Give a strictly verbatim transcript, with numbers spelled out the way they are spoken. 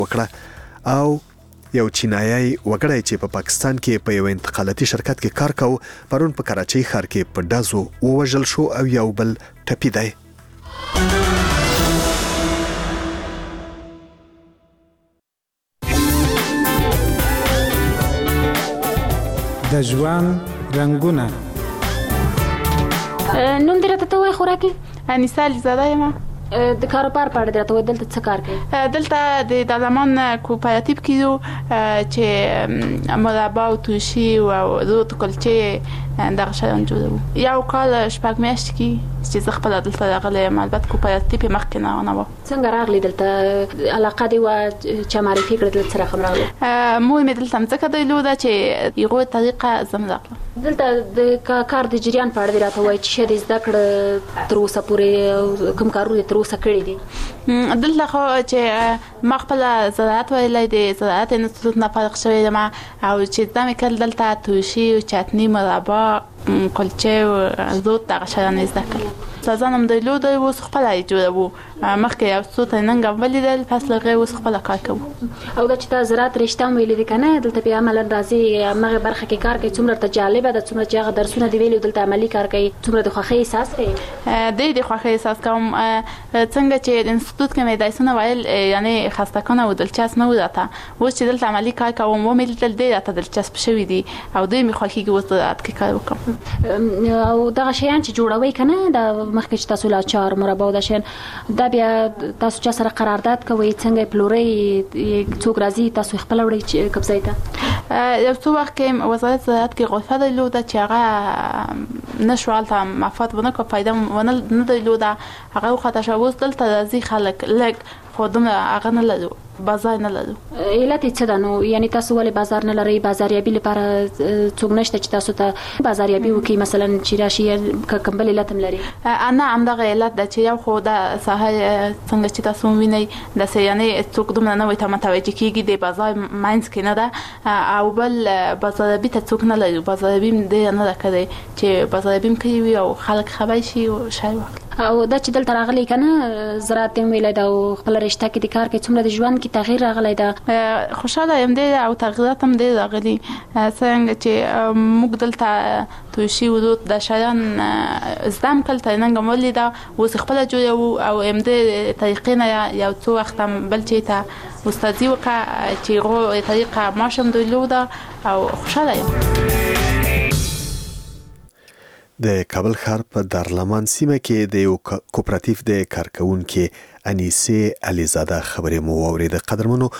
وکړه او یو چینایي وګړی چې په پاکستان کې په یو انتقالاتي شرکت کې کار کاوه پرون په کراچۍ ښار کې په ډزو ووژل شو او یو بل ټپي دی. د ژوند رنګونه. نوم دې راته ووایه خوراکي؟ انیسه علیزاده یم. د کاروبار په اړه دې راته ووایه، دلته څه کار کوې؟ دلته د دالمان کوپراتیف کې یو چې مربا او توشي او روت کلچې دغه شیان جوړوو. یو کال شپږ میاشتې کې چې زه خپله دلته راغلی یم. البته کوپراتیف یې مخکې نه نه وه. څنګه راغلې دلته؟ علاقه دې وه چې معرفي کړې دلته څه رقم راغلی؟ مور مې دلته مځکه درلوده چې هغو طریقه زه م راغلم. دلته د کار د جریان په اړه دې راته ووایه چې څه دې زده کړه تر اوسه پورې، کوم کارونه تر اوسه کړي دي؟ دلته خو چې ما خپله زراعت ویلی دی، زراعت انستیتوت نه فارغ شوې یم او چې زده مې کړل دلته توشي او چتني مربا کلچې او روت دغه شیان یې زده کړل. سازان هم درلوده، اوس خپله یې جوړوو. مخکې یو څو ته ننګ هم ولیدل، پس له هغې اوس خپله کار کوو. او دا چې تا زراعت رشته هم ویلې دي که نه، دلته بیا عملا راځې همغې برخه کې کار کوي، څومره ورته جالبه ده، څومره چې هغه درسونه دې ویلي دلته عملي کار کوي، څومره د خوښۍ احساس کوي؟ ډېر د خوښۍ احساس کوم. څنګه چې د انستیتوت کې مې درسونه ویل یعنې خسته کنه او دلچسپ نه و راته، اوس چې دلته عملي کار کوم ومې لیدل ډېر راته دلچسپ شوي دي او ډېر مې خوښېږي اوس زراعت کې کار وکړم. او دغه شیان چې جوړوئ که نه، دا مخکې چې تاسو له اچار مربا او دا شیان، دا بیا تاسو چا سره قرارداد کوئ؟ څنګه یې پلورئ؟ څوک راځي تاسو یې خپله وړئ کوم ځای ته؟ یو څو وخت کې وزارت زراعت کې غرفه درلوده چې هغه نه شو هلته مفاد ونه کړه، فایده نه درلوده، هغه وخته شوه. اوس دلته راځي خلک لږ، خو دومره هغه نه لرو، بازار نه لرو. علت یې څه ده نو؟ یعنې تاسو ولې بازار نه لرئ؟ بازاریابي لپاره څوک نشته چې تاسو ته بازاریابي وکړي مثلا چې راشي، که کوم بل علت هم لري؟ نه، همدغه علت ده چې یو خو دا ساحه څنګه چې تاسو ووینئ داسې یعنې څوک دومره نه ورته متوجه کېږي، د بازار منځ کې نه ده، او بل بازاریابي ته څوک نه لري. بازاریابي م ډېره نه ده کړې چې بازاریابي م کړې وي او خلک خبر شي او شی واخلي. او دا چې دلته راغلی که نه، زراعت هم ویلی ده او خپله رشته کې د کار کوي، څومره د ژوند کې تغییر راغلی ده؟ خوشحاله یم ډېر او تغییرات هم ډېر راغلي. څنګه چې موږ دلته توشي و روت دا شیان زده م کړل، تر ننګه م ولیده، اوس یې خپله جوړوو او همدې طریقې نه یو څو وخت هم بل چي ته استادي وکړه چې هغو طریقه معاش هم درلوده او خوشحاله یم. د کابل ښار په دارالمان سیمه کې د یو کوپراتیف د کارکوونکې انیسې علیزاده خبرې مو واورېدې. قدرمنو